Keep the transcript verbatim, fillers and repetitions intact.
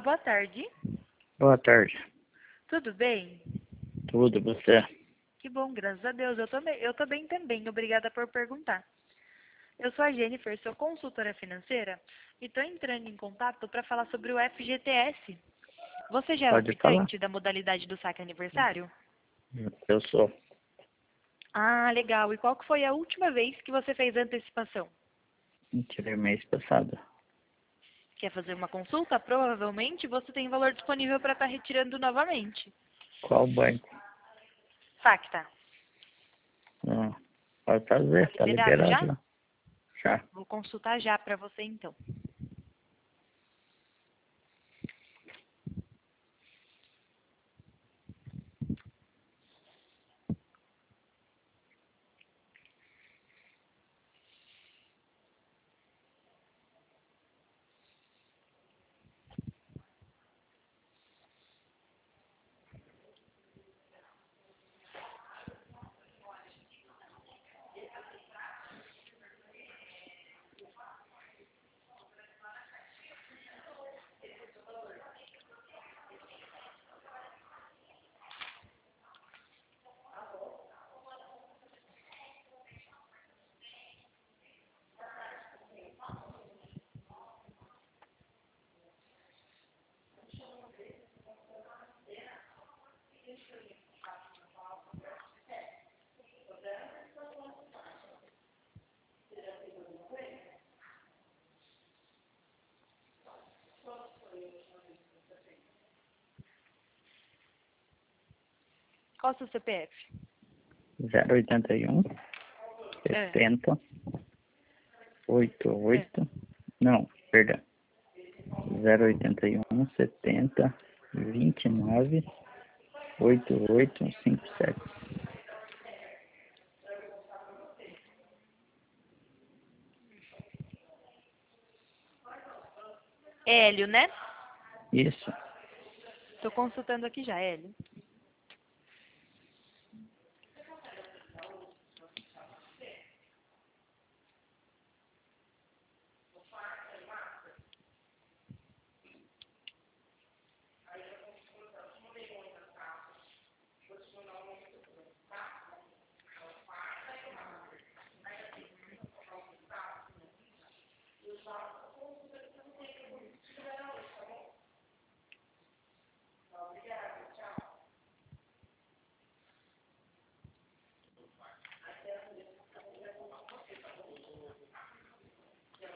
boa tarde. Boa tarde. Tudo bem? Tudo, você? Que bom, graças a Deus. Eu tô, bem- eu tô bem também. Obrigada por perguntar. Eu sou a Jennifer, sou consultora financeira e estou entrando em contato para falar sobre o F G T S. Você já é Pode falar. optante da modalidade do saque aniversário? Eu sou. Ah, legal. E qual que foi a última vez que você fez antecipação? Tirei mês passado. Quer fazer uma consulta? Provavelmente você tem valor disponível para estar retirando novamente. Qual banco? Facta. Não. Pode fazer, Tá tá liberado já? liberado lá. Já. Vou consultar já para você então. Qual o seu C P F? zero oitenta e um, É. setenta, oitenta e É. oito. Não, perdão. zero oitenta e um, setenta, vinte e nove, oitenta e oito, cinquenta e sete. Hélio, né? Isso. Estou consultando aqui já, Hélio.